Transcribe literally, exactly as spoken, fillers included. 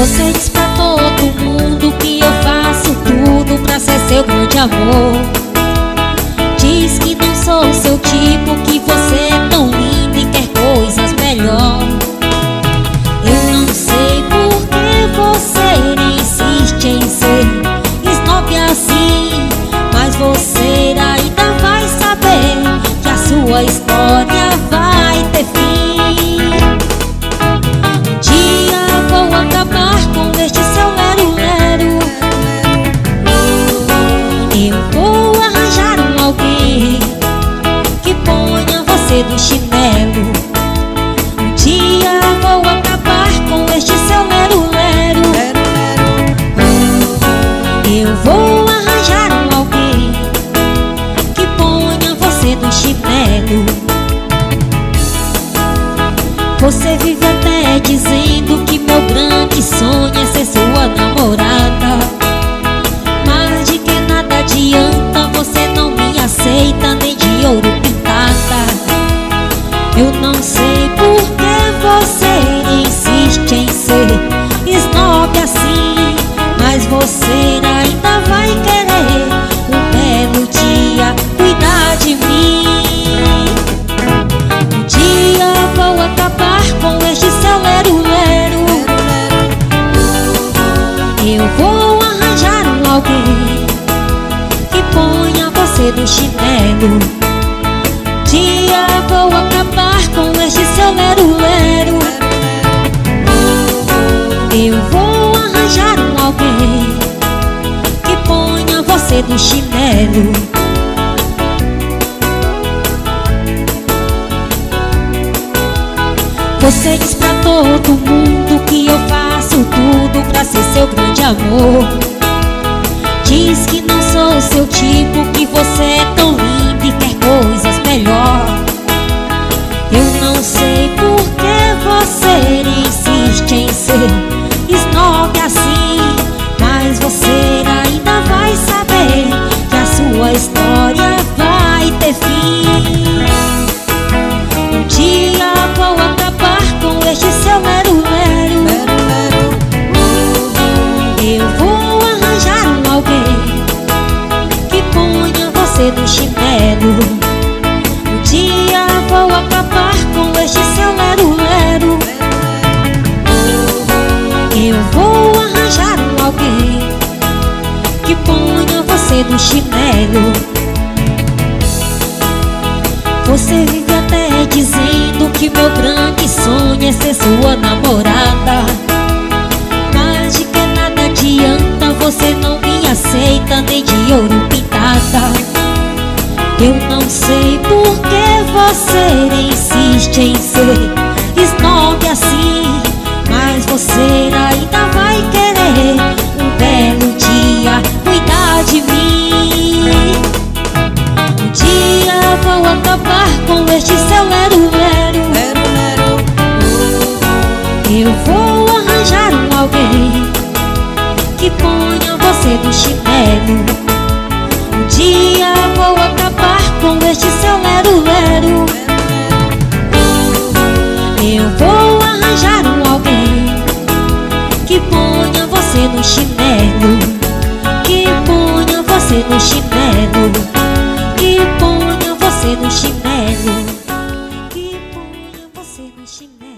Você diz pra todo mundo que eu faço tudo pra ser seu grande amor. Diz que não sou seu tipo, que você é tão lindo e quer coisas melhor. Eu não sei por que você insiste em ser snob assim, mas você ainda vai saber que a sua história vai ter fim. Um dia vou acabar com este seu lero-lero. Eu vou arranjar um alguém que ponha você no chinelo. Um dia vou acabar com este seu lero-lero. Eu vou arranjar um alguém que ponha você no chinelo. Você vive até dizendo que meu grande sonho é ser sua namorada, mas de que nada adianta, você não me aceita nem de ouro pintada. Eu não sei por que você insiste em ser snob assim, mas você ainda vai querer um belo dia cuidar de mim. Um dia vou acabar com este seu lero-lero. Eu vou arranjar um alguém que ponha você no chinelo. Um dia vou acabar com este seu lero-lero. Eu vou arranjar um alguém que ponha você no chinelo. Você diz pra todo mundo que eu faço tudo pra ser seu grande amor. Diz que não sou seu tipo, que você é tão lindo e quer coisas melhor. Eu não sei por que você insiste em ser snob assim, mas você ainda vai saber que a sua história vai ter fim. Um dia vou acabar com este seu lero-lero. Eu vou arranjar um alguém que ponha você no chinelo. Um dia vou acabar com este seu lero-lero. Eu vou arranjar um alguém que ponha você no chinelo. Você vive até dizendo que meu grande sonho é ser sua namorada, mas de que nada adianta, você não me aceita nem de ouro pintada. Eu não sei por que você insiste em ser snob assim, mas você ainda vai querer um belo dia cuidar de mim. Um dia vou acabar com este seu lero-lero. Eu vou arranjar um alguém que ponha você no chinelo. Um dia vou acabar com este seu lero-lero. Eu vou arranjar um alguém que ponha você no chinelo. Que ponha você no chinelo. Que ponha você no chinelo. Que ponha você no chinelo.